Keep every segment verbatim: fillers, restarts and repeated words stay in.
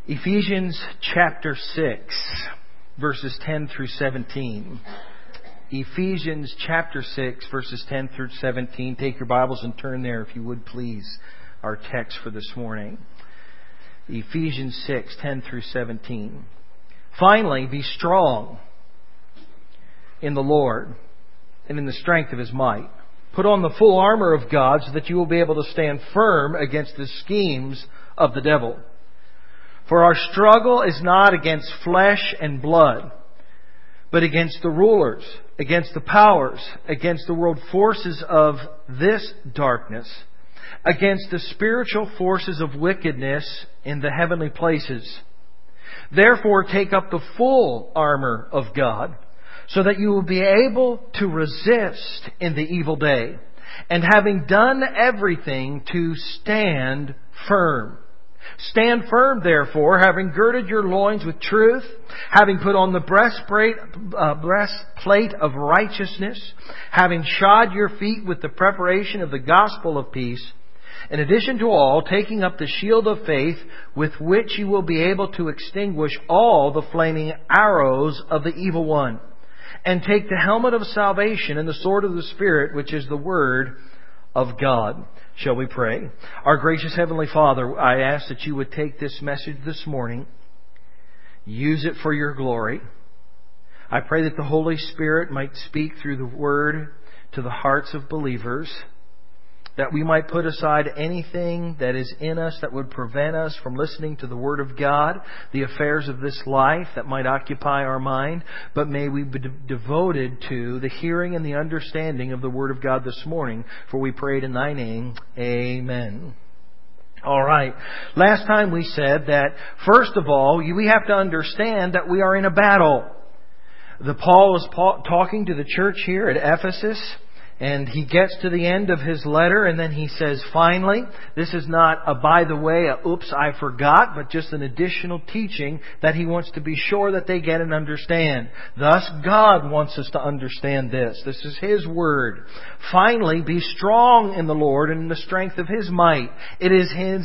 Ephesians chapter six, verses ten through seventeen. Ephesians chapter six, verses ten through seventeen. Take your Bibles and turn there, if you would please. Our text for this morning. Ephesians six, ten through seventeen. Finally, be strong in the Lord and in the strength of His might. Put on the full armor of God so that you will be able to stand firm against the schemes of the devil. For our struggle is not against flesh and blood, but against the rulers, against the powers, against the world forces of this darkness, against the spiritual forces of wickedness in the heavenly places. Therefore, take up the full armor of God, so that you will be able to resist in the evil day, and having done everything, to stand firm. Stand firm, therefore, having girded your loins with truth, having put on the breastplate, uh, breastplate of righteousness, having shod your feet with the preparation of the gospel of peace, in addition to all, taking up the shield of faith, with which you will be able to extinguish all the flaming arrows of the evil one. And take the helmet of salvation and the sword of the Spirit, which is the Word of God. Shall we pray? Our gracious Heavenly Father, I ask that you would take this message this morning, use it for your glory. I pray that the Holy Spirit might speak through the Word to the hearts of believers, that we might put aside anything that is in us that would prevent us from listening to the Word of God, the affairs of this life that might occupy our mind, but may we be devoted to the hearing and the understanding of the Word of God this morning, for we prayed in Thy name. Amen. All right. Last time we said that, first of all, we have to understand that we are in a battle. The Paul is talking to the church here at Ephesus, and he gets to the end of his letter, and then he says, finally, this is not a by the way, a oops, I forgot, but just an additional teaching that he wants to be sure that they get and understand. Thus, God wants us to understand this. This is His Word. Finally, be strong in the Lord and in the strength of His might. It is His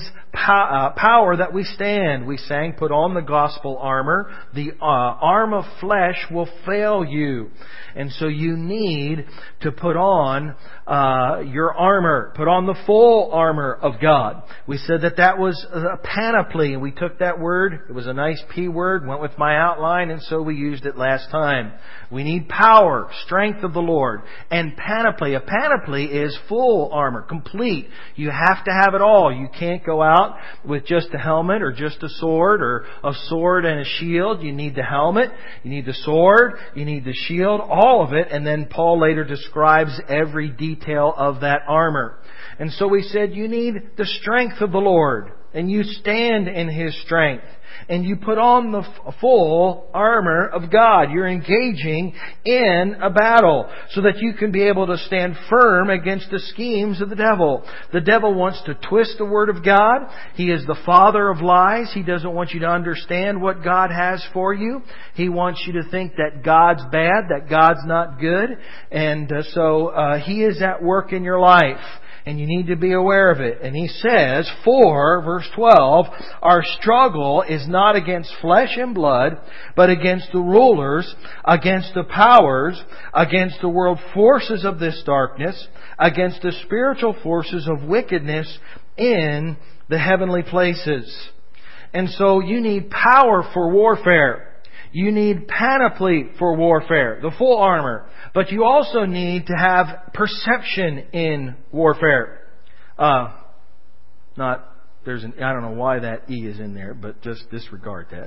power that we stand. We sang, put on the gospel armor. The uh, arm of flesh will fail you. And so you need to put on uh, your armor. Put on the full armor of God. We said that that was a panoply. And we took that word. It was a nice P word. Went with my outline. And so we used it last time. We need power, strength of the Lord. And panoply. A panoply is full armor. Complete. You have to have it all. You can't go out with just a helmet or just a sword or a sword and a shield. You need the helmet. You need the sword. You need the shield. All of it. And then Paul later describes every detail of that armor. And so we said you need the strength of the Lord. And you stand in His strength. And you put on the full armor of God. You're engaging in a battle so that you can be able to stand firm against the schemes of the devil. The devil wants to twist the Word of God. He is the father of lies. He doesn't want you to understand what God has for you. He wants you to think that God's bad, that God's not good. And uh, so uh, he is at work in your life. And you need to be aware of it. And he says, for, verse twelve, our struggle is not against flesh and blood, but against the rulers, against the powers, against the world forces of this darkness, against the spiritual forces of wickedness in the heavenly places. And so you need power for warfare. You need panoply for warfare, the full armor. But you also need to have perception in warfare. Uh, not, there's an, I don't know why that E is in there, but just disregard that.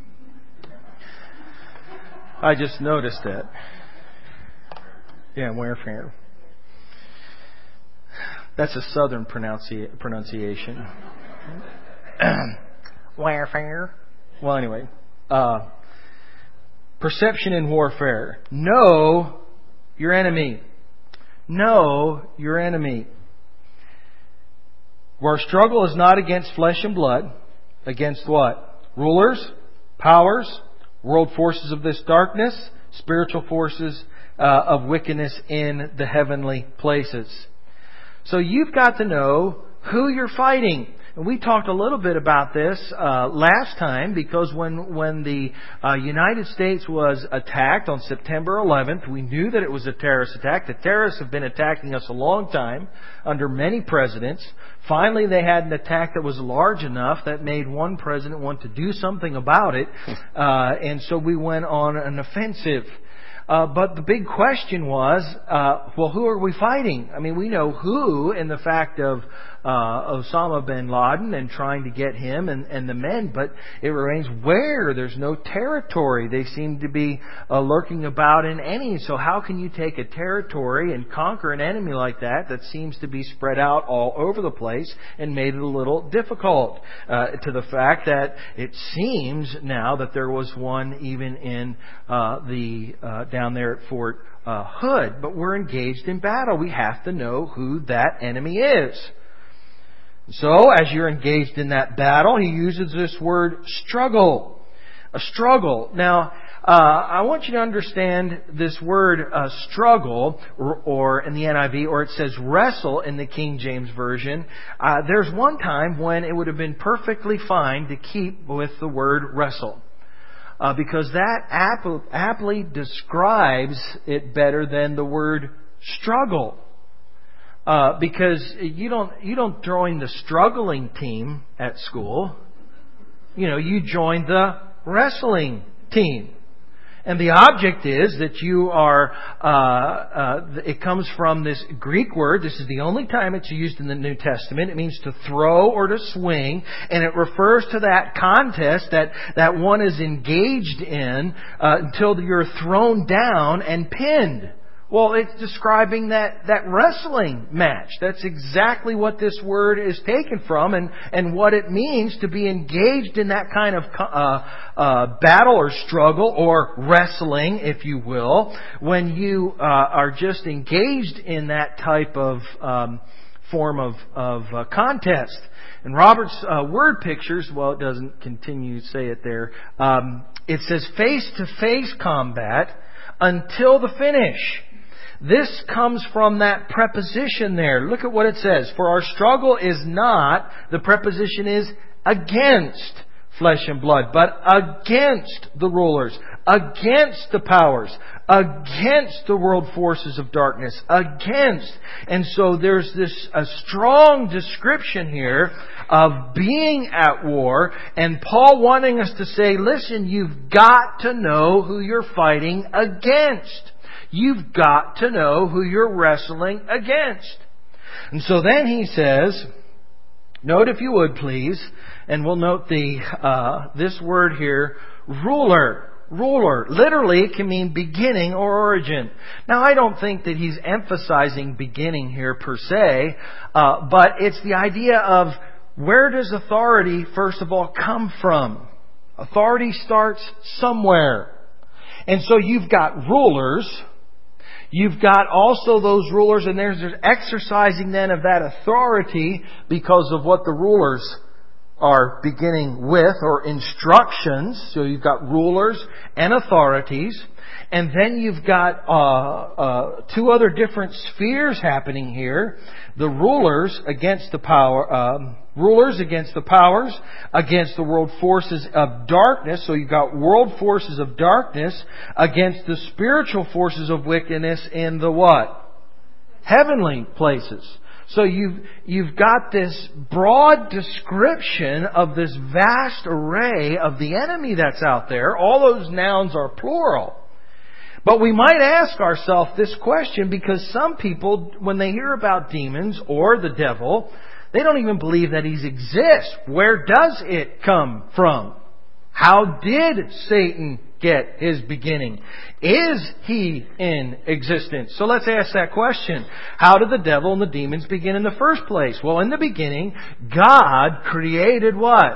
I just noticed that. Yeah, warfare. That's a southern pronunci- pronunciation. Warfare. Well, anyway. Uh, Perception in warfare. Know your enemy. Know your enemy. Our struggle is not against flesh and blood. Against what? Rulers, powers, world forces of this darkness, spiritual forces uh, of wickedness in the heavenly places. So you've got to know who you're fighting. And we talked a little bit about this uh, last time, because when when the uh, United States was attacked on September eleventh, we knew that it was a terrorist attack. The terrorists have been attacking us a long time under many presidents. Finally, they had an attack that was large enough that made one president want to do something about it. Uh, and so we went on an offensive. Uh, but the big question was, uh, well, who are we fighting? I mean, we know who in the fact of uh, Osama bin Laden and trying to get him and, and the men, but it remains where. There's no territory. They seem to be uh, lurking about in any. So how can you take a territory and conquer an enemy like that that seems to be spread out all over the place and made it a little difficult uh, to the fact that it seems now that there was one even in uh, the uh, down there at Fort uh, Hood. But we're engaged in battle. We have to know who that enemy is. So, as you're engaged in that battle, he uses this word struggle. A struggle. Now, uh, I want you to understand this word uh, struggle, or, or in the N I V, or it says wrestle in the King James Version. Uh, there's one time when it would have been perfectly fine to keep with the word wrestle. Uh, because that aptly, aptly describes it better than the word struggle. Uh, because you don't you don't join the struggling team at school. You know, you join the wrestling team. And the object is that you are, uh, uh, it comes from this Greek word. This is the only time it's used in the New Testament. It means to throw or to swing. And it refers to that contest that, that one is engaged in uh, until you're thrown down and pinned. Well, it's describing that, that wrestling match. That's exactly what this word is taken from, and, and what it means to be engaged in that kind of uh, uh, battle or struggle or wrestling, if you will, when you uh, are just engaged in that type of um, form of, of uh, contest. And Robert's uh, word pictures, well, it doesn't continue to say it there. Um, it says face-to-face combat until the finish. This comes from that preposition there. Look at what it says. For our struggle is not, the preposition is against flesh and blood, but against the rulers, against the powers, against the world forces of darkness, against. And so there's this a strong description here of being at war, and Paul wanting us to say, listen, you've got to know who you're fighting against. You've got to know who you're wrestling against. And so then he says, note if you would please, and we'll note the uh, this word here, ruler. Ruler. Literally, it can mean beginning or origin. Now, I don't think that he's emphasizing beginning here per se, uh, but it's the idea of where does authority, first of all, come from? Authority starts somewhere. And so you've got rulers. You've got also those rulers, and there's an exercising then of that authority because of what the rulers are beginning with, or instructions. So you've got rulers and authorities. And then you've got uh, uh, two other different spheres happening here. The rulers against the power, um, rulers against the powers, against the world forces of darkness. So you've got world forces of darkness against the spiritual forces of wickedness in the what? Heavenly places. So you've, you've got this broad description of this vast array of the enemy that's out there. All those nouns are plural. But we might ask ourselves this question, because some people, when they hear about demons or the devil, they don't even believe that he exists. Where does it come from? How did Satan get his beginning? Is he in existence? So let's ask that question. How did the devil and the demons begin in the first place? Well, in the beginning, God created what?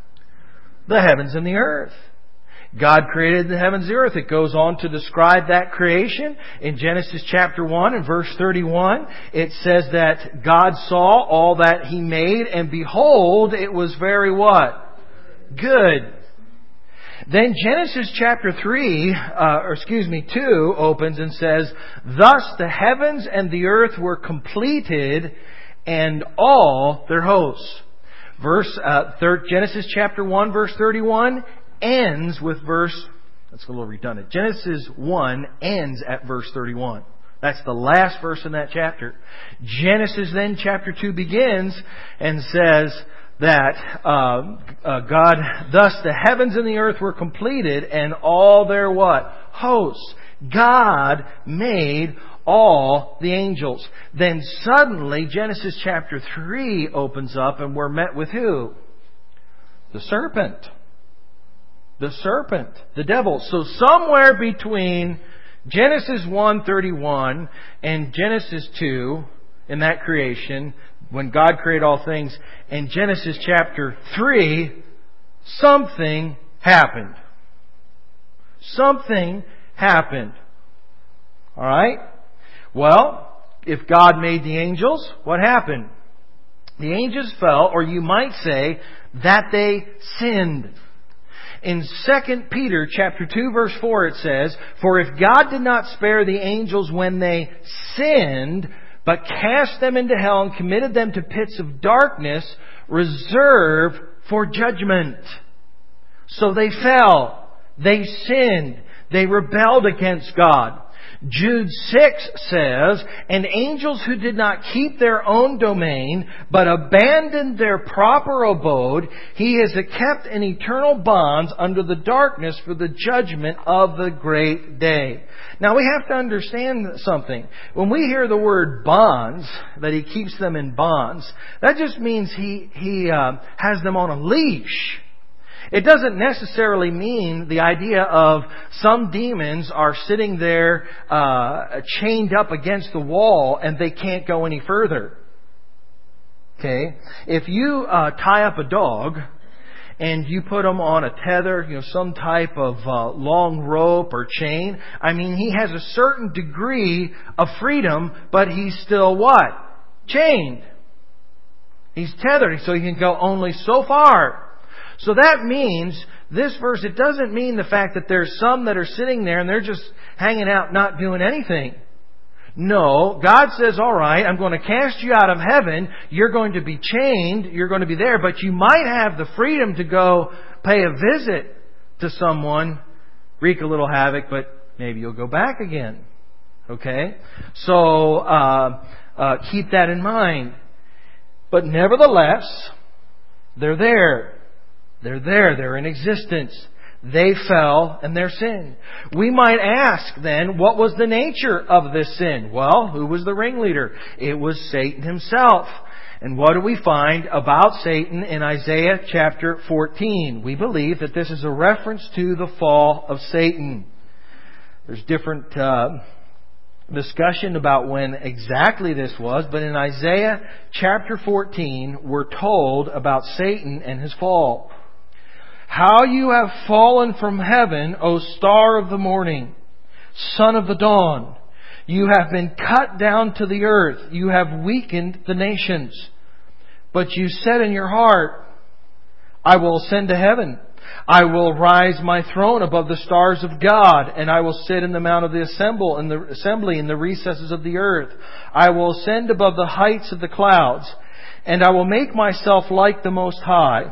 The heavens and the earth. God created the heavens and the earth. It goes on to describe that creation. In Genesis chapter one and verse thirty-one, it says that God saw all that He made, and behold, it was very what? Good. Then Genesis chapter three, uh, or excuse me, two opens and says, thus the heavens and the earth were completed, and all their hosts. Verse uh, third, Genesis chapter one, verse thirty-one ends with verse. That's a little redundant. Genesis one ends at verse thirty-one. That's the last verse in that chapter. Genesis then chapter two begins and says that uh, uh, God, thus the heavens and the earth were completed, and all their what? Hosts. God made all the angels. Then suddenly Genesis chapter three opens up and we're met with who? The serpent. The serpent. The devil. So somewhere between Genesis one thirty-one and Genesis two, in that creation, when God created all things, and Genesis chapter three, something happened. Something happened. Alright? Well, if God made the angels, what happened? The angels fell, or you might say that they sinned. In Second Peter chapter two verse four it says, "For if God did not spare the angels when they sinned, but cast them into hell and committed them to pits of darkness, reserved for judgment." So they fell. They sinned. They rebelled against God. Jude six says, "And angels who did not keep their own domain, but abandoned their proper abode, He has kept in eternal bonds under the darkness for the judgment of the great day." Now we have to understand something. When we hear the word bonds, that He keeps them in bonds, that just means He, he uh, has them on a leash. It doesn't necessarily mean the idea of some demons are sitting there uh, chained up against the wall and they can't go any further. Okay? If you uh, tie up a dog and you put him on a tether, you know, some type of uh, long rope or chain, I mean, he has a certain degree of freedom, but he's still what? Chained. He's tethered, so he can go only so far. So that means, this verse, it doesn't mean the fact that there's some that are sitting there and they're just hanging out not doing anything. No, God says, all right, I'm going to cast you out of heaven. You're going to be chained. You're going to be there. But you might have the freedom to go pay a visit to someone, wreak a little havoc, but maybe you'll go back again. Okay? So, uh, uh, keep that in mind. But nevertheless, they're there. They're there. They're in existence. They fell and they're sin. We might ask then, what was the nature of this sin? Well, who was the ringleader? It was Satan himself. And what do we find about Satan in Isaiah chapter fourteen? We believe that this is a reference to the fall of Satan. There's different uh, discussion about when exactly this was, but in Isaiah chapter fourteen, we're told about Satan and his fall. "How you have fallen from heaven, O star of the morning, son of the dawn. You have been cut down to the earth. You have weakened the nations. But you said in your heart, I will ascend to heaven. I will rise my throne above the stars of God, and I will sit in the mount of the assemble in the assembly in the recesses of the earth. I will ascend above the heights of the clouds, and I will make myself like the Most High."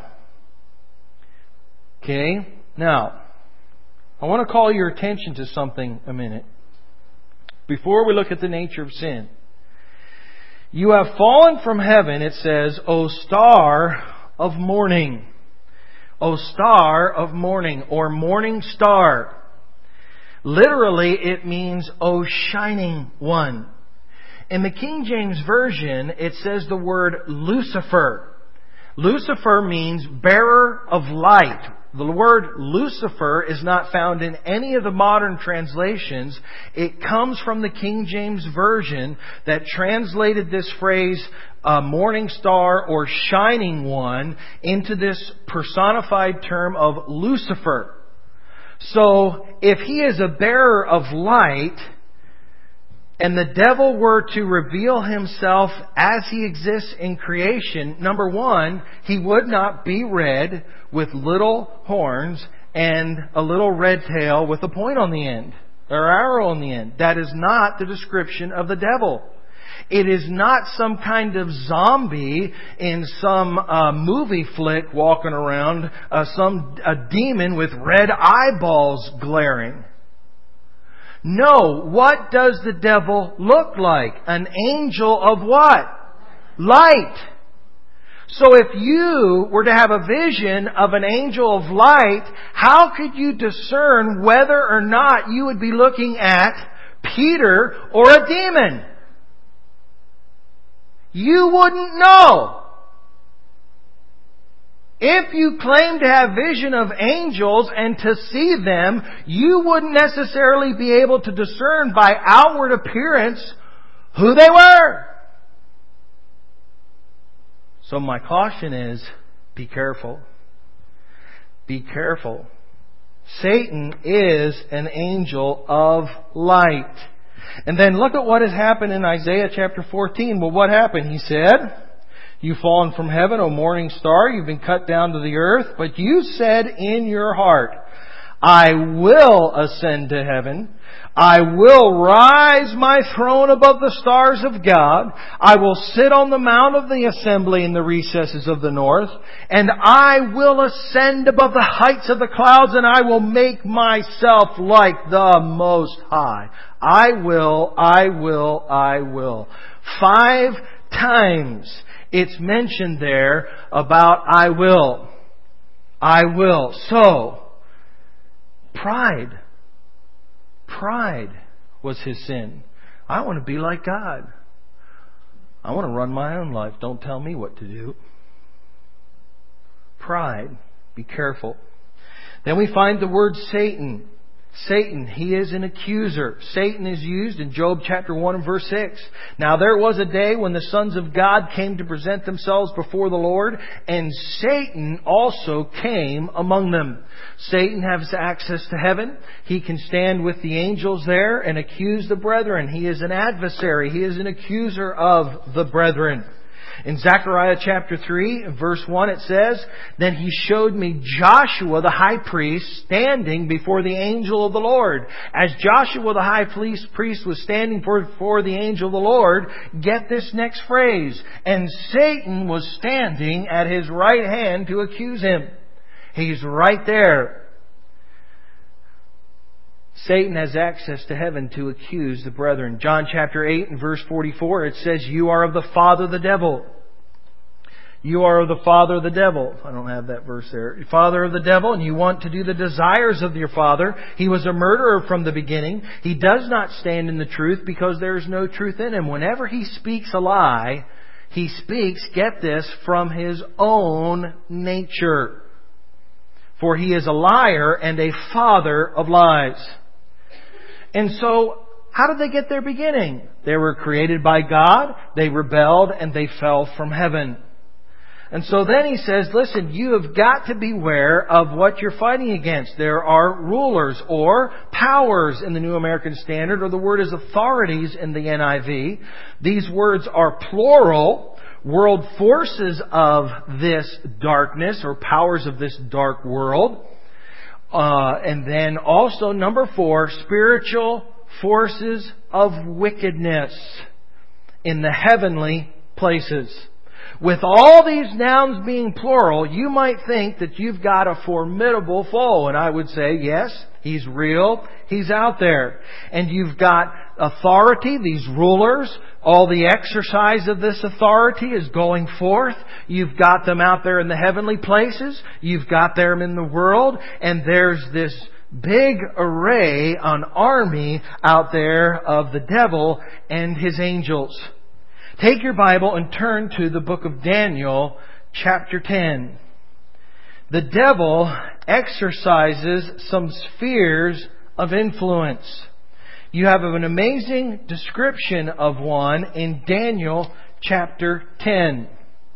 Okay, now, I want to call your attention to something a minute. Before we look at the nature of sin. "You have fallen from heaven," it says, "O star of morning." O star of morning, or morning star. Literally, it means, O shining one. In the King James Version, it says the word Lucifer. Lucifer means bearer of light. The word Lucifer is not found in any of the modern translations. It comes from the King James Version that translated this phrase, uh, morning star or shining one, into this personified term of Lucifer. So, if he is a bearer of light, and the devil were to reveal himself as he exists in creation, number one, he would not be red with little horns and a little red tail with a point on the end, or arrow on the end. That is not the description of the devil. It is not some kind of zombie in some uh, movie flick walking around, uh, some a demon with red eyeballs glaring. No, what does the devil look like? An angel of what? Light. So if you were to have a vision of an angel of light, how could you discern whether or not you would be looking at Peter or a demon? You wouldn't know. If you claim to have vision of angels and to see them, you wouldn't necessarily be able to discern by outward appearance who they were. So my caution is, be careful. Be careful. Satan is an angel of light. And then look at what has happened in Isaiah chapter fourteen. Well, what happened? He said, "You've fallen from heaven, O morning star. You've been cut down to the earth. But you said in your heart, I will ascend to heaven. I will rise my throne above the stars of God. I will sit on the mount of the assembly in the recesses of the north. And I will ascend above the heights of the clouds, and I will make myself like the Most High. I will, I will, I will." Five times it's mentioned there about I will. I will. So, pride. Pride was his sin. I want to be like God. I want to run my own life. Don't tell me what to do. Pride. Be careful. Then we find the word Satan. Satan, he is an accuser. Satan is used in Job chapter one and verse six. "Now there was a day when the sons of God came to present themselves before the Lord, and Satan also came among them." Satan has access to heaven. He can stand with the angels there and accuse the brethren. He is an adversary. He is an accuser of the brethren. In Zechariah chapter three, verse one, it says, "Then he showed me Joshua the high priest standing before the angel of the Lord." As Joshua the high priest was standing before the angel of the Lord, get this next phrase, "And Satan was standing at his right hand to accuse him." He's right there. Satan has access to heaven to accuse the brethren. John chapter eight and verse forty-four, it says, "You are of the father the devil." You are of the father of the devil. I don't have that verse there. Father of the devil, and you want to do the desires of your father. He was a murderer from the beginning. He does not stand in the truth because there is no truth in him. Whenever he speaks a lie, he speaks, get this, from his own nature. For he is a liar and a father of lies. And so, how did they get their beginning? They were created by God, they rebelled, and they fell from heaven. And so then he says, listen, you have got to beware of what you're fighting against. There are rulers or powers in the New American Standard, or the word is authorities in the N I V. These words are plural. World forces of this darkness, or powers of this dark world. Uh, and then also number four, spiritual forces of wickedness in the heavenly places. With all these nouns being plural, you might think that you've got a formidable foe. And I would say, yes, he's real. He's out there. And you've got authority, these rulers. All the exercise of this authority is going forth. You've got them out there in the heavenly places. You've got them in the world. And there's this big array, an army out there of the devil and his angels. Take your Bible and turn to the book of Daniel, chapter ten. The devil exercises some spheres of influence. You have an amazing description of one in Daniel chapter ten.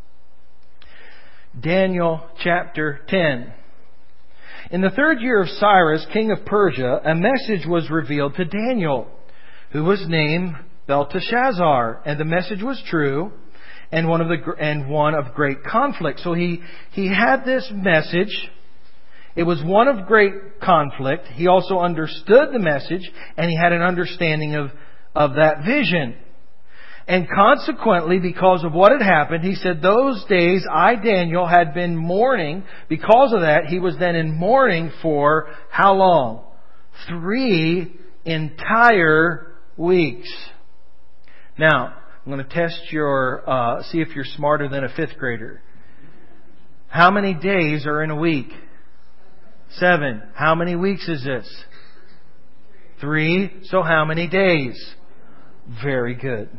Daniel chapter ten. In the third year of Cyrus, king of Persia, a message was revealed to Daniel, who was named Belteshazzar, and the message was true, and one of the and one of great conflict. So he he had this message. It was one of great conflict. He also understood the message, and he had an understanding of of that vision. And consequently, because of what had happened, he said, those days I, Daniel, had been mourning. Because of that, he was then in mourning for how long? Three entire weeks. Now, I'm going to test your, uh, see if you're smarter than a fifth grader. How many days are in a week? Seven. How many weeks is this? Three. So how many days? Very good.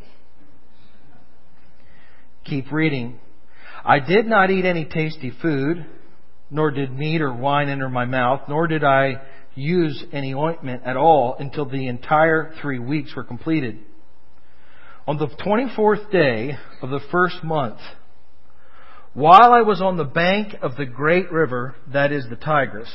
Keep reading. I did not eat any tasty food, nor did meat or wine enter my mouth, nor did I use any ointment at all until the entire three weeks were completed. On the twenty-fourth day of the first month, while I was on the bank of the great river, that is the Tigris,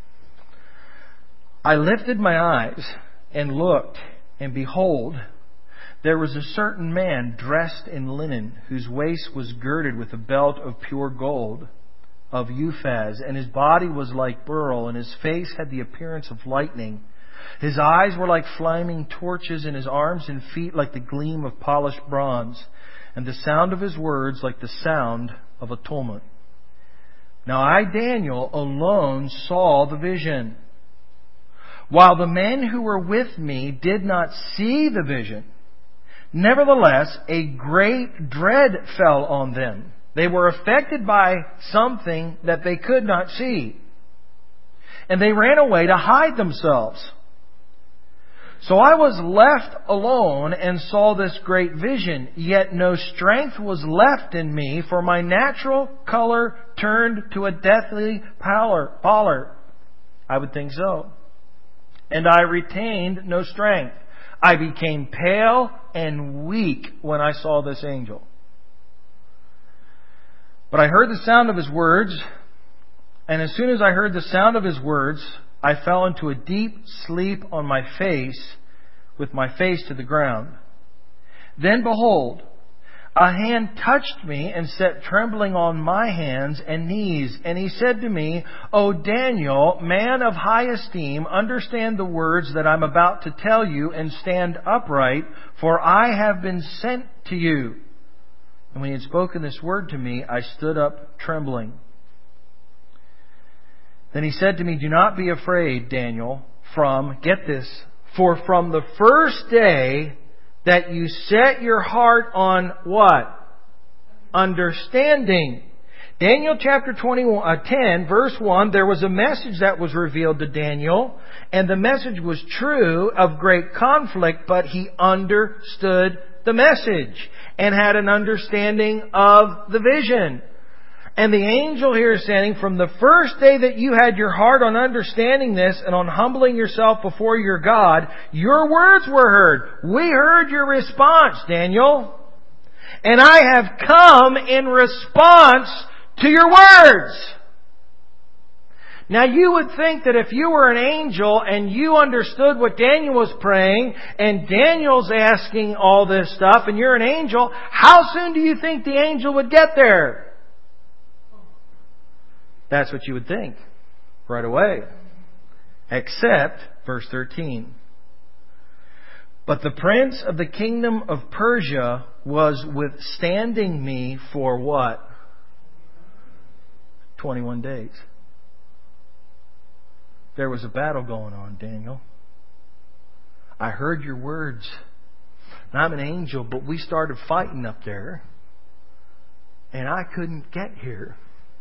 I lifted my eyes and looked, and behold, there was a certain man dressed in linen, whose waist was girded with a belt of pure gold, of Uphaz, and his body was like beryl, and his face had the appearance of lightning. His eyes were like flaming torches, and his arms and feet like the gleam of polished bronze, and the sound of his words like the sound of a tumult. Now I, Daniel, alone saw the vision, while the men who were with me did not see the vision. Nevertheless, a great dread fell on them. They were affected by something that they could not see, and they ran away to hide themselves. So I was left alone and saw this great vision, yet no strength was left in me, for my natural color turned to a deathly pallor. pallor. I would think so. And I retained no strength. I became pale and weak when I saw this angel. But I heard the sound of his words, and as soon as I heard the sound of his words, I fell into a deep sleep on my face, with my face to the ground. Then behold, a hand touched me and set trembling on my hands and knees. And he said to me, O Daniel, man of high esteem, understand the words that I'm about to tell you and stand upright, for I have been sent to you. And when he had spoken this word to me, I stood up trembling. Then he said to me, do not be afraid, Daniel, from, get this, for from the first day that you set your heart on what? Understanding. Daniel chapter twenty-one, uh, ten, verse one, there was a message that was revealed to Daniel, and the message was true of great conflict, but he understood the message and had an understanding of the vision. And the angel here is saying, from the first day that you had your heart on understanding this and on humbling yourself before your God, your words were heard. We heard your response, Daniel. And I have come in response to your words. Now you would think that if you were an angel and you understood what Daniel was praying, and Daniel's asking all this stuff, and you're an angel, how soon do you think the angel would get there? That's what you would think. Right away. Except, verse thirteen. But the prince of the kingdom of Persia was withstanding me for what? twenty-one days. There was a battle going on, Daniel. I heard your words. And I'm an angel, but we started fighting up there. And I couldn't get here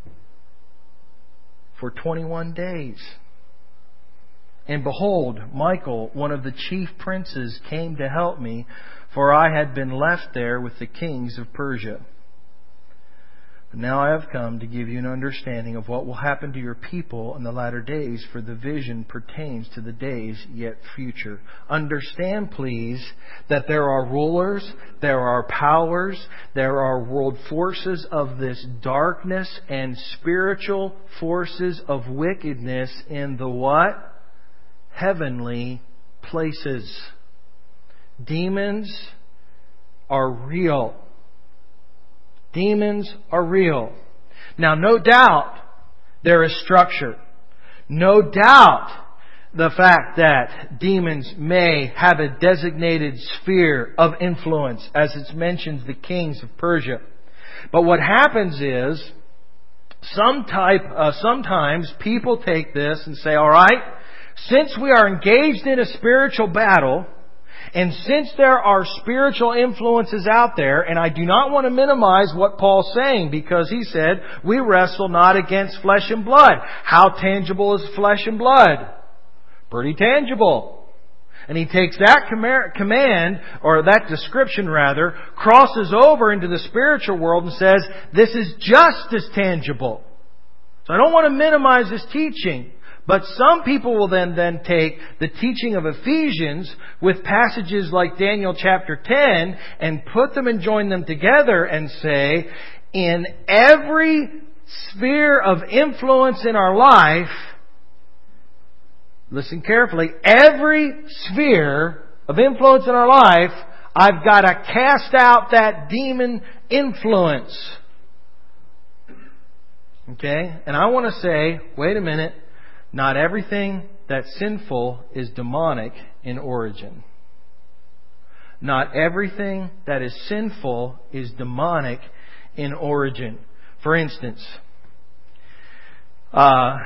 for twenty-one days. And behold, Michael, one of the chief princes, came to help me, for I had been left there with the kings of Persia. But now I have come to give you an understanding of what will happen to your people in the latter days, for the vision pertains to the days yet future. Understand, please, that there are rulers, there are powers, there are world forces of this darkness and spiritual forces of wickedness in the what? Heavenly places. Demons are real. Demons are real. Now, no doubt there is structure. No doubt the fact that demons may have a designated sphere of influence, as it mentions the kings of Persia. But what happens is, some type, uh, sometimes people take this and say, all right, since we are engaged in a spiritual battle, and since there are spiritual influences out there, and I do not want to minimize what Paul's saying, because he said, we wrestle not against flesh and blood. How tangible is flesh and blood? Pretty tangible. And he takes that command, or that description rather, crosses over into the spiritual world and says, this is just as tangible. So I don't want to minimize this teaching. But some people will then, then take the teaching of Ephesians with passages like Daniel chapter ten and put them and join them together and say, in every sphere of influence in our life, listen carefully, every sphere of influence in our life, I've got to cast out that demon influence. Okay? And I want to say, wait a minute. Not everything that's sinful is demonic in origin. Not everything that is sinful is demonic in origin. For instance, uh,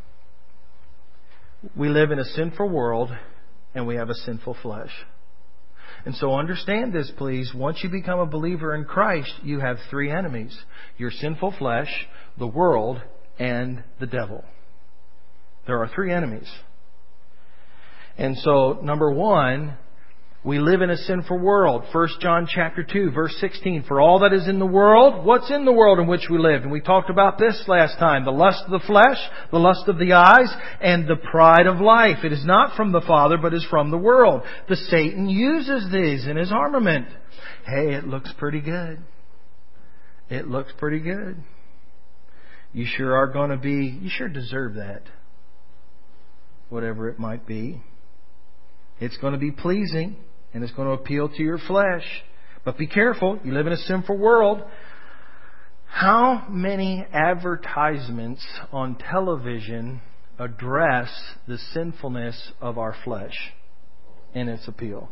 we live in a sinful world and we have a sinful flesh. And so understand this, please. Once you become a believer in Christ, you have three enemies. Your sinful flesh, the world, and the devil. There are three enemies. And so, number one, we live in a sinful world. First John chapter two, verse sixteen. For all that is in the world, what's in the world in which we live? And we talked about this last time. The lust of the flesh, the lust of the eyes, and the pride of life. It is not from the Father, but is from the world. The Satan uses these in his armament. Hey, it looks pretty good. It looks pretty good. You sure are going to be, you sure deserve that. Whatever it might be. It's going to be pleasing and it's going to appeal to your flesh. But be careful, you live in a sinful world. How many advertisements on television address the sinfulness of our flesh and its appeal?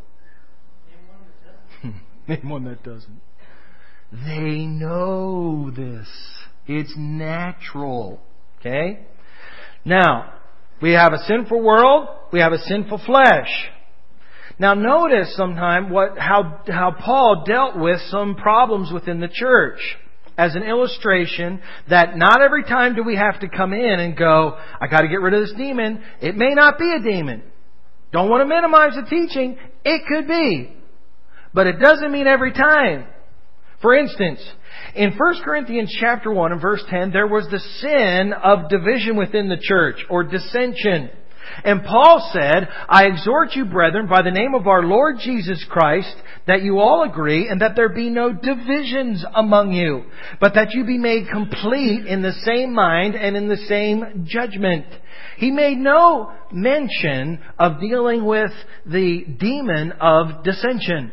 Name one that doesn't. They know this. It's natural. Okay? Now, we have a sinful world. We have a sinful flesh. Now notice sometime what how how Paul dealt with some problems within the church. As an illustration that not every time do we have to come in and go, I got to get rid of this demon. It may not be a demon. Don't want to minimize the teaching. It could be. But it doesn't mean every time. For instance, in First Corinthians chapter one and verse ten, there was the sin of division within the church, or dissension. And Paul said, I exhort you, brethren, by the name of our Lord Jesus Christ, that you all agree, and that there be no divisions among you, but that you be made complete in the same mind and in the same judgment. He made no mention of dealing with the demon of dissension.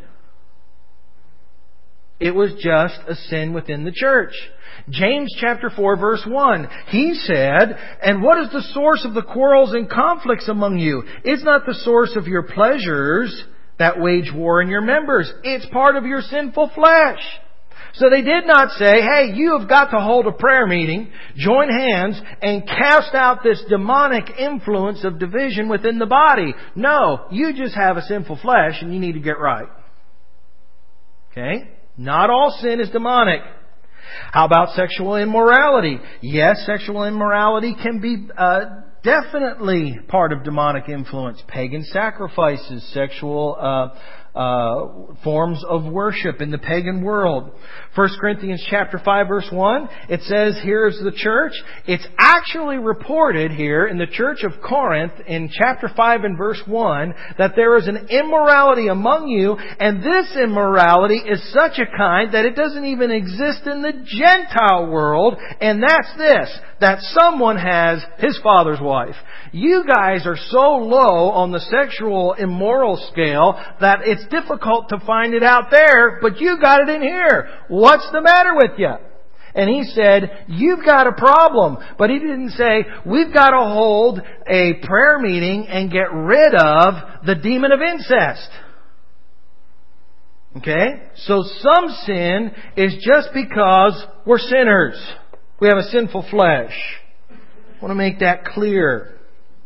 It was just a sin within the church. James chapter four verse one, he said, and what is the source of the quarrels and conflicts among you? It's not the source of your pleasures that wage war in your members. It's part of your sinful flesh. So they did not say, hey, you have got to hold a prayer meeting, join hands, and cast out this demonic influence of division within the body. No, you just have a sinful flesh and you need to get right. Okay? Not all sin is demonic. How about sexual immorality? Yes, sexual immorality can be uh, definitely part of demonic influence. Pagan sacrifices, sexual uh, uh, forms of worship in the pagan world. First Corinthians chapter five verse one, it says, here's the church. It's actually reported here in the church of Corinth in chapter five and verse one that there is an immorality among you, and this immorality is such a kind that it doesn't even exist in the Gentile world, and that's this, that someone has his father's wife. You guys are so low on the sexual immoral scale that it's difficult to find it out there, but you got it in here. What's the matter with you? And He said, you've got a problem. But He didn't say, we've got to hold a prayer meeting and get rid of the demon of incest. Okay? So some sin is just because we're sinners. We have a sinful flesh. I want to make that clear.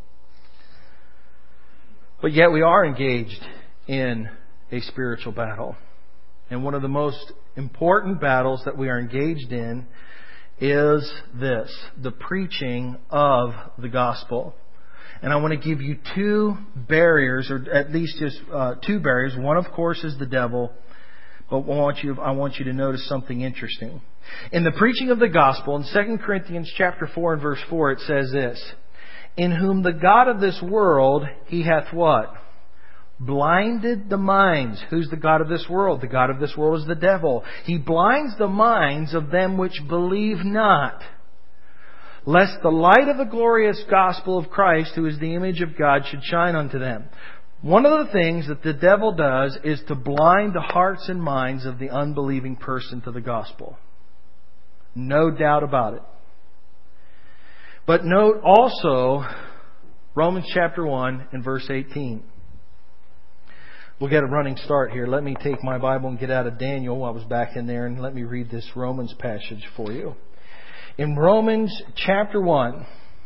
But yet we are engaged in a spiritual battle. And one of the most important battles that we are engaged in is this, the preaching of the gospel. And I want to give you two barriers, or at least just uh, two barriers. One, of course, is the devil. But I want you, I want you to notice something interesting. In the preaching of the gospel, in Second Corinthians chapter four and verse four, it says this, in whom the God of this world, He hath what? Blinded the minds. Who's the God of this world? The God of this world is the devil. He blinds the minds of them which believe not, lest the light of the glorious gospel of Christ, who is the image of God, should shine unto them. One of the things that the devil does is to blind the hearts and minds of the unbelieving person to the gospel. No doubt about it. But note also Romans chapter one and verse eighteen. We'll get a running start here. Let me take my Bible and get out of Daniel. I was back in there, and let me read this Romans passage for you. In Romans chapter one,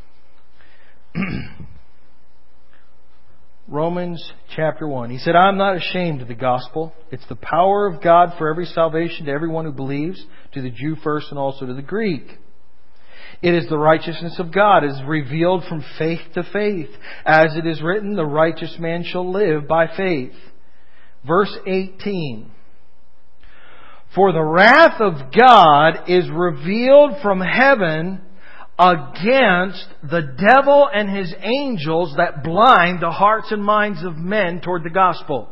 Romans chapter one, he said, I'm not ashamed of the gospel. It's the power of God for every salvation to everyone who believes, to the Jew first and also to the Greek. It is the righteousness of God, it is revealed from faith to faith. As it is written, the righteous man shall live by faith. Verse eighteen. For the wrath of God is revealed from heaven against the devil and his angels that blind the hearts and minds of men toward the gospel.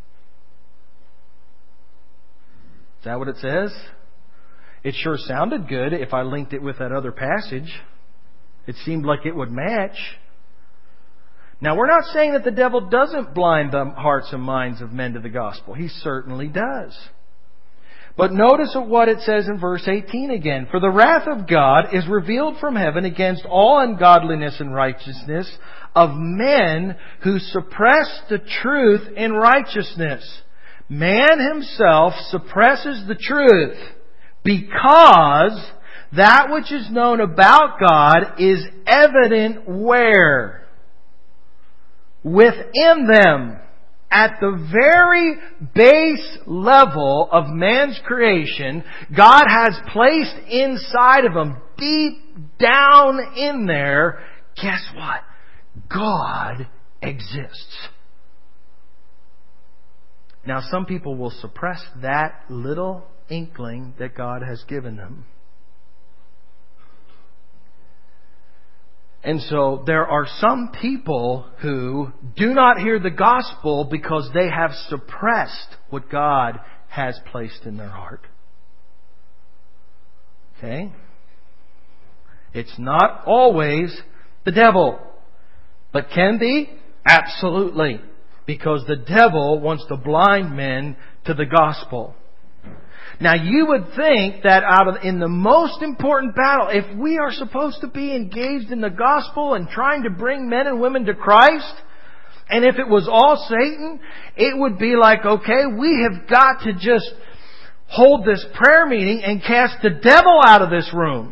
Is that what it says? It sure sounded good if I linked it with that other passage. It seemed like it would match. Now, we're not saying that the devil doesn't blind the hearts and minds of men to the gospel. He certainly does. But notice what it says in verse eighteen again. For the wrath of God is revealed from heaven against all ungodliness and righteousness of men who suppress the truth in righteousness. Man himself suppresses the truth because that which is known about God is evident where? Within them. At the very base level of man's creation, God has placed inside of them, deep down in there, guess what? God exists. Now, some people will suppress that little inkling that God has given them. And so there are some people who do not hear the gospel because they have suppressed what God has placed in their heart. Okay? It's not always the devil. But can be? Absolutely. Because the devil wants to blind men to the gospel. Now, you would think that out of in the most important battle, if we are supposed to be engaged in the gospel and trying to bring men and women to Christ, and if it was all Satan, it would be like, okay, we have got to just hold this prayer meeting and cast the devil out of this room.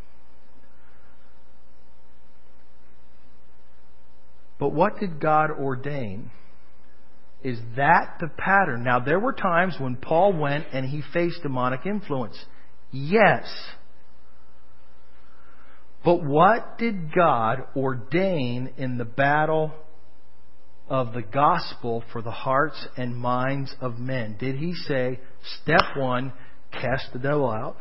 But what did God ordain? Is that the pattern? Now, there were times when Paul went and he faced demonic influence. Yes. But what did God ordain in the battle of the gospel for the hearts and minds of men? Did He say, step one, cast the devil out?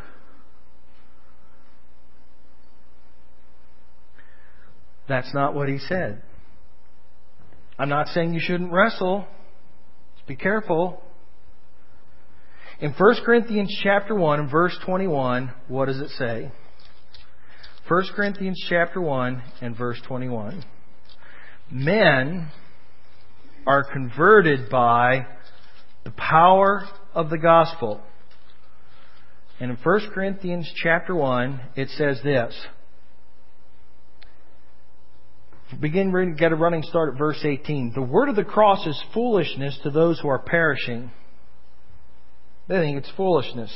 That's not what He said. I'm not saying you shouldn't wrestle. Be careful. In First Corinthians chapter one and verse twenty-one, what does it say? First Corinthians chapter one and verse twenty-one. Men are converted by the power of the gospel. And in First Corinthians chapter one, it says this. Begin reading, get a running start at verse eighteen. The word of the cross is foolishness to those who are perishing. They think it's foolishness.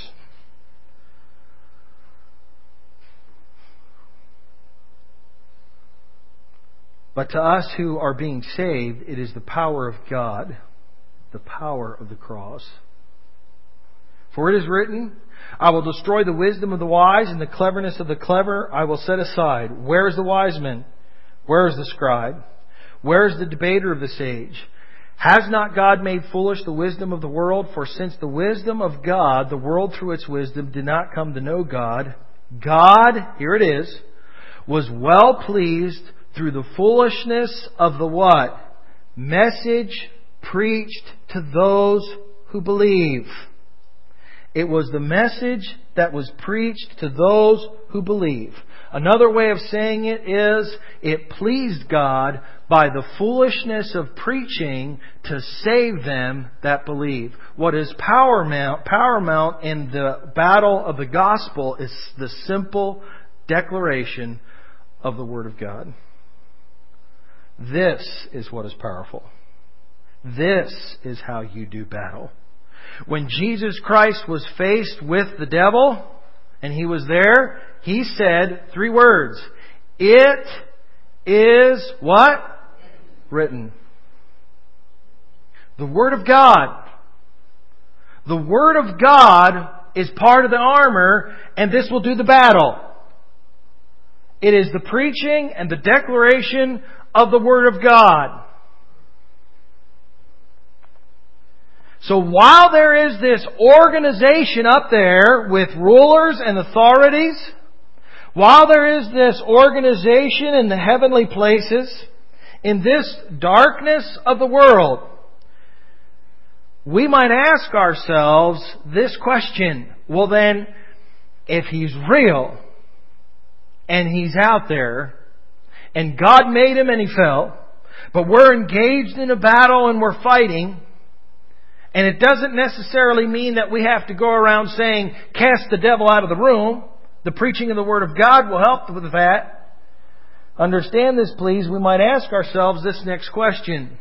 But to us who are being saved, it is the power of God, the power of the cross. For it is written, I will destroy the wisdom of the wise, and the cleverness of the clever I will set aside. Where is the wise man? Where is the scribe? Where is the debater of the sage? Has not God made foolish the wisdom of the world? For since the wisdom of God, the world through its wisdom did not come to know God, God, here it is, was well pleased through the foolishness of the what? Message preached to those who believe. It was the message that was preached to those who believe. Another way of saying it is, it pleased God by the foolishness of preaching to save them that believe. What is paramount, paramount in the battle of the gospel is the simple declaration of the Word of God. This is what is powerful. This is how you do battle. When Jesus Christ was faced with the devil, and He was there, He said three words. It is what? Written. The Word of God. The Word of God is part of the armor, and this will do the battle. It is the preaching and the declaration of the Word of God. So while there is this organization up there with rulers and authorities, while there is this organization in the heavenly places, in this darkness of the world, we might ask ourselves this question. Well then, if He's real, and He's out there, and God made Him and He fell, but we're engaged in a battle and we're fighting, and it doesn't necessarily mean that we have to go around saying, cast the devil out of the room. The preaching of the Word of God will help with that. Understand this, please. We might ask ourselves this next question.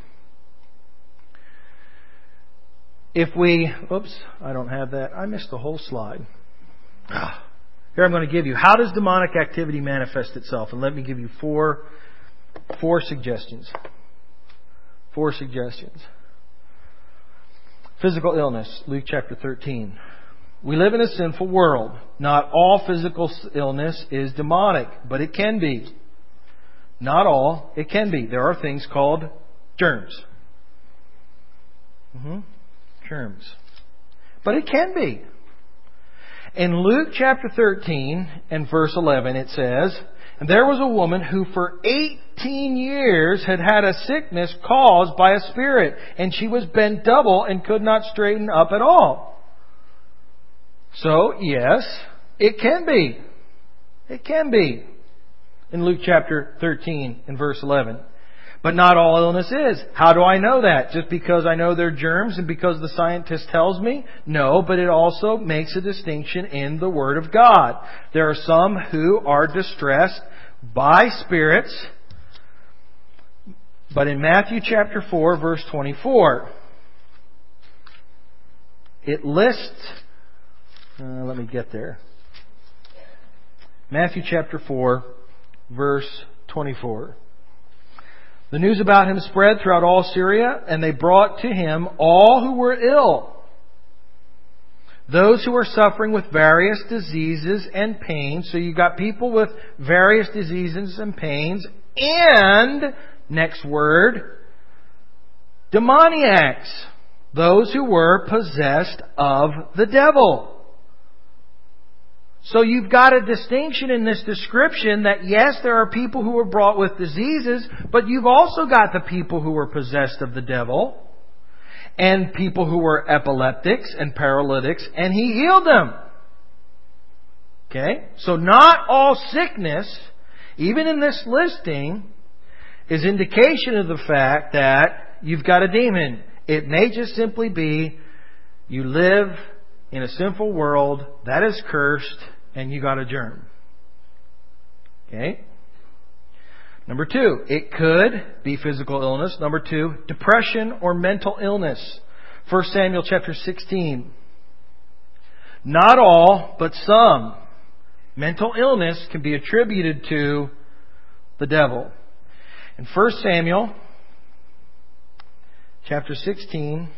If we... Oops, I don't have that. I missed the whole slide. Here I'm going to give you. How does demonic activity manifest itself? And let me give you four, four suggestions. Four suggestions. Physical illness, Luke chapter thirteen. We live in a sinful world. Not all physical illness is demonic, but it can be. Not all, it can be. There are things called germs. Mm-hmm. Germs. But it can be. In Luke chapter thirteen and verse eleven it says, and there was a woman who for eighteen years had had a sickness caused by a spirit, and she was bent double and could not straighten up at all. So, yes, it can be. It can be. In Luke chapter thirteen and verse eleven. But not all illness is. How do I know that? Just because I know they're germs and because the scientist tells me? No, but it also makes a distinction in the Word of God. There are some who are distressed by spirits. But in Matthew chapter four, verse twenty-four, it lists... Uh, let me get there. Matthew chapter four, verse twenty-four. The news about Him spread throughout all Syria, and they brought to Him all who were ill, those who were suffering with various diseases and pains. So you've got people with various diseases and pains, and, next word, demoniacs, those who were possessed of the devil. So you've got a distinction in this description that yes, there are people who were brought with diseases, but you've also got the people who were possessed of the devil and people who were epileptics and paralytics, and He healed them. Okay? So not all sickness, even in this listing, is indication of the fact that you've got a demon. It may just simply be you live in a sinful world, that is cursed, and you got a germ. Okay? Number two, it could be physical illness. Number two, depression or mental illness. First Samuel chapter sixteen. Not all, but some mental illness can be attributed to the devil. In First Samuel chapter sixteen,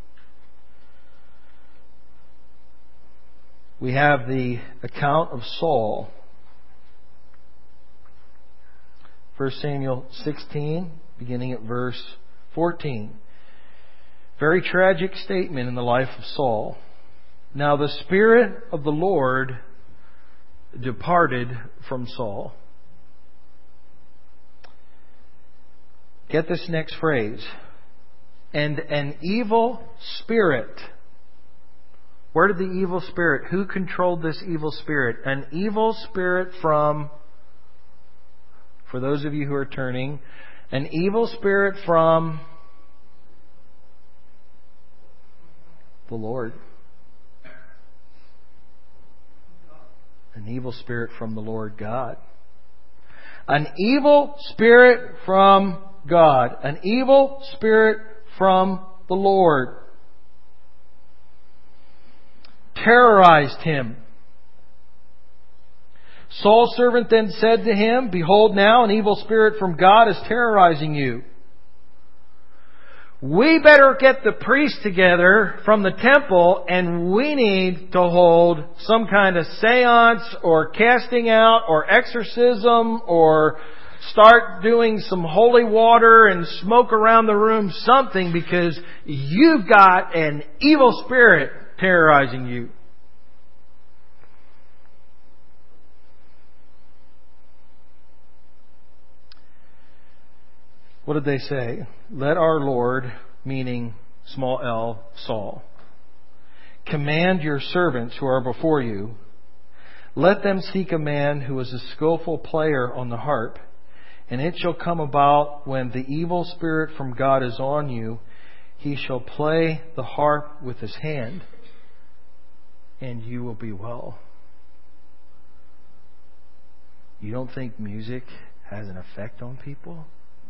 we have the account of Saul. First Samuel sixteen, beginning at verse fourteen. Very tragic statement in the life of Saul. Now the Spirit of the Lord departed from Saul. Get this next phrase. And an evil spirit. Where did the evil spirit? Who controlled this evil spirit? An evil spirit from, for those of you who are turning, an evil spirit from the Lord. An evil spirit from the Lord God. An evil spirit from God. An evil spirit from the Lord. Terrorized him. Saul's servant then said to him, Behold now, an evil spirit from God is terrorizing you. We better get the priests together from the temple, and we need to hold some kind of seance or casting out or exorcism, or start doing some holy water and smoke around the room, something, because you've got an evil spirit terrorizing you. What did they say? Let our Lord, meaning small l, Saul, command your servants who are before you. Let them seek a man who is a skillful player on the harp. And it shall come about when the evil spirit from God is on you, he shall play the harp with his hand, and you will be well. You don't think music has an effect on people?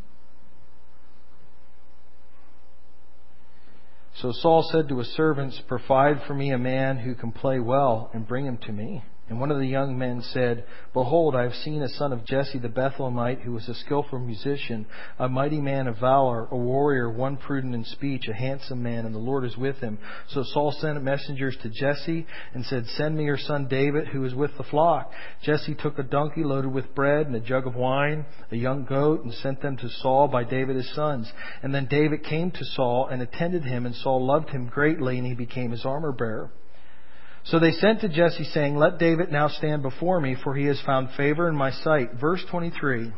So Saul said to his servants, Provide for me a man who can play well, and bring him to me. And one of the young men said, Behold, I have seen a son of Jesse the Bethlehemite, who was a skillful musician, a mighty man of valor, a warrior, one prudent in speech, a handsome man, and the Lord is with him. So Saul sent messengers to Jesse and said, Send me your son David, who is with the flock. Jesse took a donkey loaded with bread and a jug of wine, a young goat, and sent them to Saul by David his sons. And then David came to Saul and attended him, and Saul loved him greatly, and he became his armor bearer. So they sent to Jesse, saying, Let David now stand before me, for he has found favor in my sight. Verse twenty-three.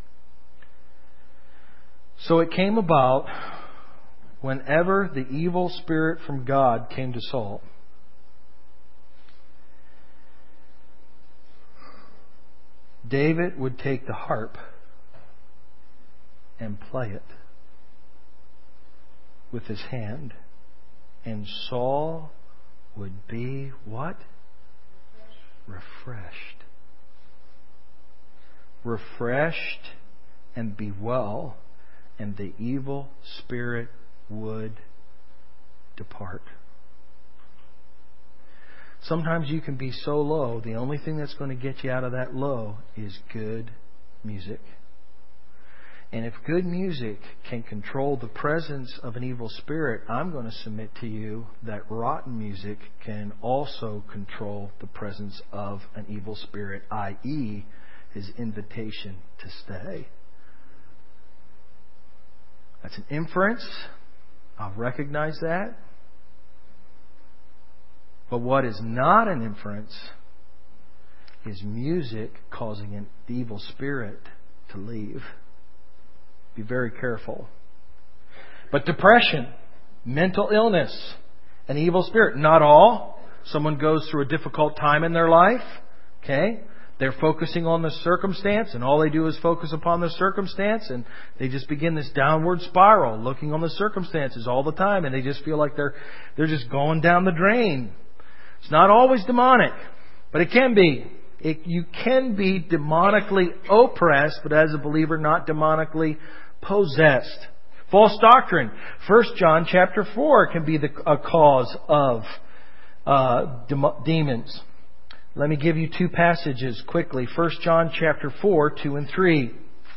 So it came about, whenever the evil spirit from God came to Saul, David would take the harp and play it with his hand, and Saul would be what? Refreshed. Refreshed and be well, and the evil spirit would depart. Sometimes you can be so low, the only thing that's going to get you out of that low is good music. And if good music can control the presence of an evil spirit, I'm going to submit to you that rotten music can also control the presence of an evil spirit, that is his invitation to stay. That's an inference. I'll recognize that. But what is not an inference is music causing an evil spirit to leave. Be very careful. But depression, mental illness, an evil spirit. Not all. Someone goes through a difficult time in their life. Okay? They're focusing on the circumstance, and all they do is focus upon the circumstance, and they just begin this downward spiral, looking on the circumstances all the time, and they just feel like they're they're just going down the drain. It's not always demonic, but it can be. It, you can be demonically oppressed, but as a believer, not demonically possessed. False doctrine. First John chapter four can be the, a cause of uh, dem- demons. Let me give you two passages quickly. First John chapter four, two and three.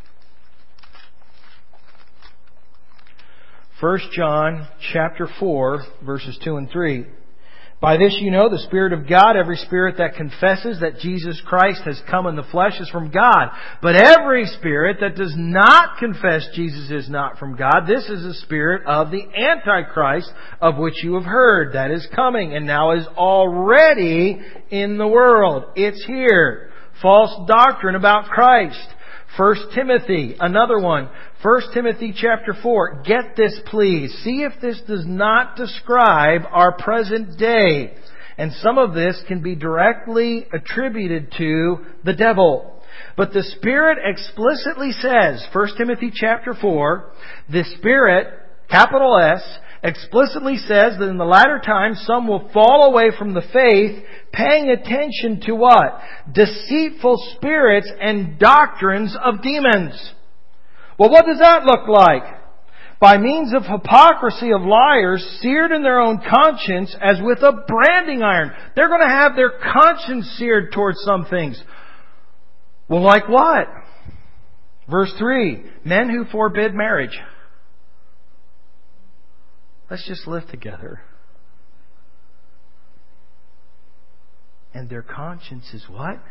First John chapter four, verses two and three. By this you know the Spirit of God. Every spirit that confesses that Jesus Christ has come in the flesh is from God. But every spirit that does not confess Jesus is not from God. This is the spirit of the Antichrist, of which you have heard, that is coming and now is already in the world. It's here. False doctrine about Christ. First Timothy, another one. First Timothy chapter four. Get this, please. See if this does not describe our present day. And some of this can be directly attributed to the devil. But the Spirit explicitly says, First Timothy chapter four, the Spirit, capital S, explicitly says that in the latter times some will fall away from the faith, paying attention to what? Deceitful spirits and doctrines of demons. Well, what does that look like? By means of hypocrisy of liars, seared in their own conscience as with a branding iron. They're going to have their conscience seared towards some things. Well, like what? Verse three, men who forbid marriage. Let's just live together. And their conscience is what?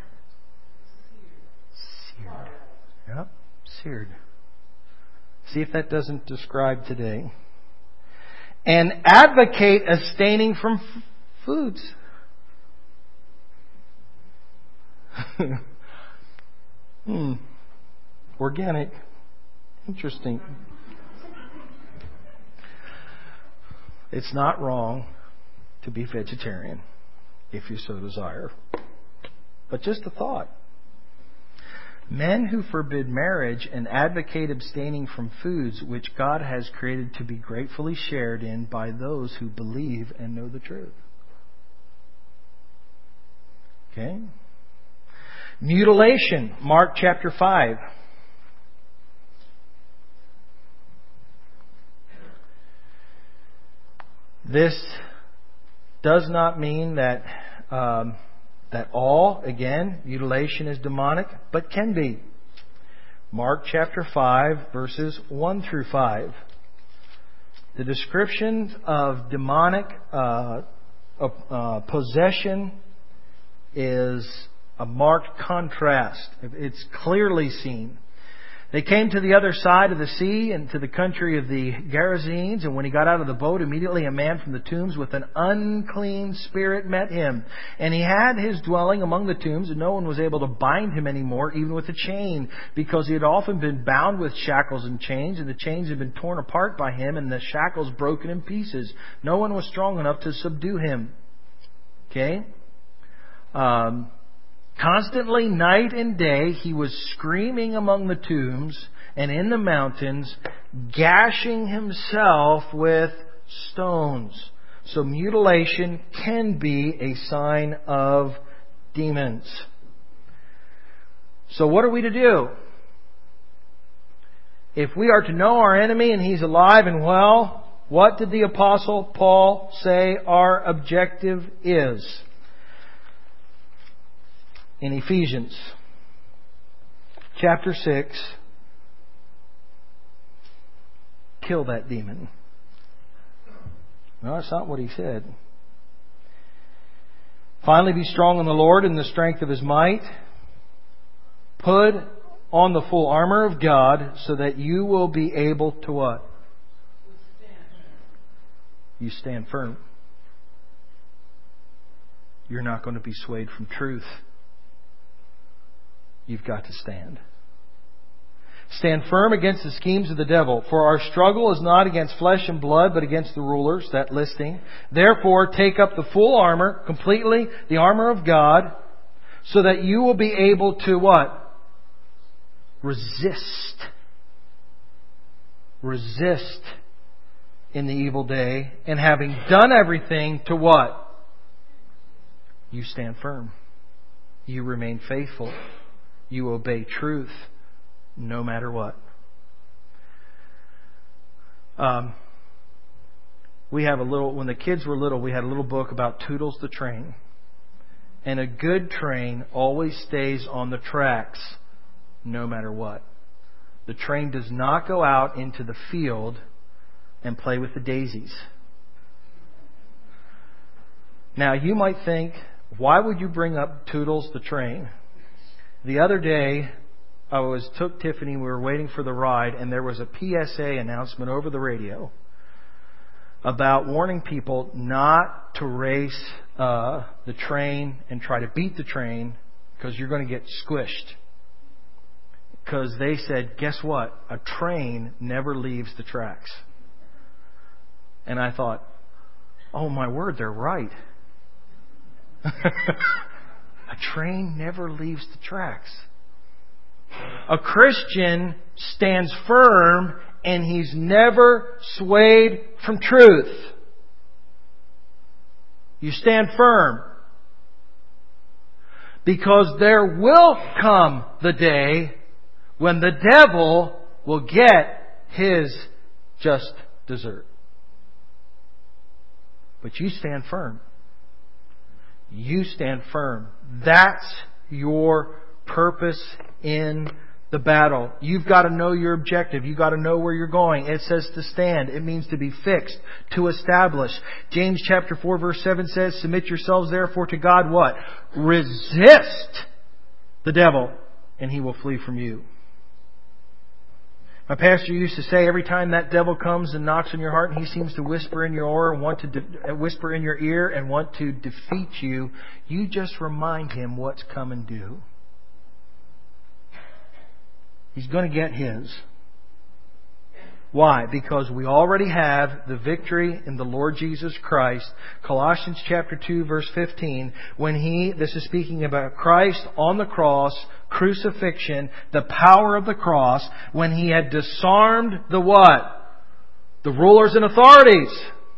Seared. Yep, seared. See if that doesn't describe today. And advocate abstaining from f- foods. hmm. Organic. Interesting. It's not wrong to be vegetarian if you so desire. But just a thought. Men who forbid marriage and advocate abstaining from foods which God has created to be gratefully shared in by those who believe and know the truth. Okay? Mutilation, Mark chapter five. This does not mean that um, that all, again, mutilation is demonic, but can be. Mark chapter five, verses one through five. The description of demonic uh, uh, possession is a marked contrast. It's clearly seen. They came to the other side of the sea and to the country of the Gerasenes, and when he got out of the boat, immediately a man from the tombs with an unclean spirit met him. And he had his dwelling among the tombs, and no one was able to bind him anymore, even with a chain, because he had often been bound with shackles and chains, and the chains had been torn apart by him, and the shackles broken in pieces. No one was strong enough to subdue him. Okay? Um... Constantly, night and day, he was screaming among the tombs and in the mountains, gashing himself with stones. So mutilation can be a sign of demons. So what are we to do? If we are to know our enemy and he's alive and well, what did the Apostle Paul say our objective is? In Ephesians chapter six, kill that demon. No, that's not what he said. Finally, be strong in the Lord and the strength of His might. Put on the full armor of God so that you will be able to what? You stand firm. You're not going to be swayed from truth. You've got to stand. Stand firm against the schemes of the devil. For our struggle is not against flesh and blood, but against the rulers, that listing. Therefore, take up the full armor, completely, the armor of God, so that you will be able to what? Resist. Resist in the evil day. And having done everything, to what? you stand firm. You remain faithful. You obey truth no matter what. Um, we have a little, when the kids were little, we had a little book about Toodles the train. And a good train always stays on the tracks no matter what. The train does not go out into the field and play with the daisies. Now, you might think, why would you bring up Toodles the train? The other day, I was took Tiffany, we were waiting for the ride, and there was a P S A announcement over the radio about warning people not to race uh, the train and try to beat the train because you're going to get squished. Because they said, guess what? A train never leaves the tracks. And I thought, oh my word, they're right. A train never leaves the tracks. A Christian stands firm and he's never swayed from truth. You stand firm. Because there will come the day when the devil will get his just desert. But you stand firm. You stand firm. That's your purpose in the battle. You've got to know your objective. You've got to know where you're going. It says to stand. It means to be fixed, to establish. James chapter four verse seven says, submit yourselves therefore to God what? Resist the devil and he will flee from you. My pastor used to say, every time that devil comes and knocks on your heart and he seems to whisper in your ear and want to de- whisper in your ear and want to defeat you, you just remind him what's come and due. He's going to get his. Why? Because we already have the victory in the Lord Jesus Christ. Colossians chapter two verse fifteen, when He, this is speaking about Christ on the cross, crucifixion, the power of the cross, when He had disarmed the what? The rulers and authorities.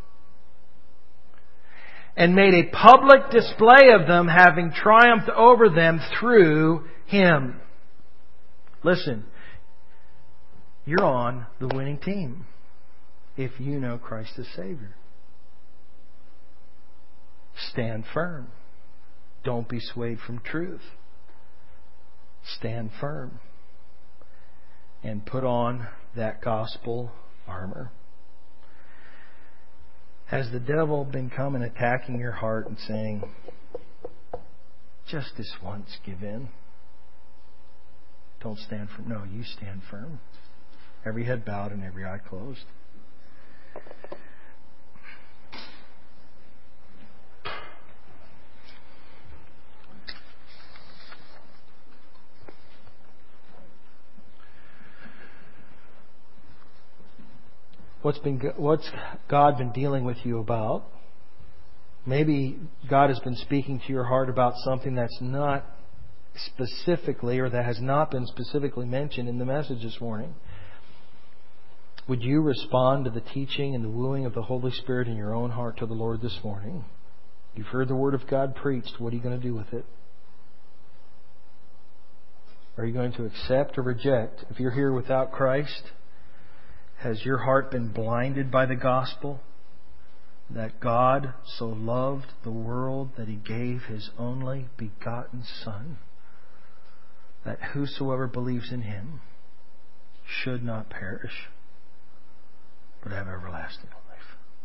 And made a public display of them, having triumphed over them through Him. Listen, you're on the winning team if you know Christ as Savior. Stand firm. Don't be swayed from truth. Stand firm. And put on that gospel armor. Has the devil been coming attacking your heart and saying, just this once, give in? Don't stand firm. No, you stand firm. Every head bowed and every eye closed. What's been what's God been dealing with you about? Maybe God has been speaking to your heart about something that's not specifically, or that has not been specifically mentioned in the message this morning. Would you respond to the teaching and the wooing of the Holy Spirit in your own heart to the Lord this morning? You've heard the Word of God preached. What are you going to do with it? Are you going to accept or reject? If you're here without Christ, has your heart been blinded by the gospel? That God so loved the world that He gave His only begotten Son, that whosoever believes in Him should not perish, but have everlasting life.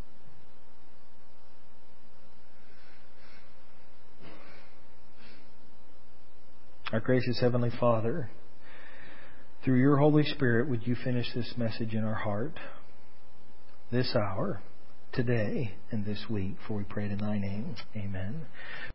Our gracious Heavenly Father, through Your Holy Spirit, would You finish this message in our heart, this hour, today, and this week, for we pray in Thy name. Amen.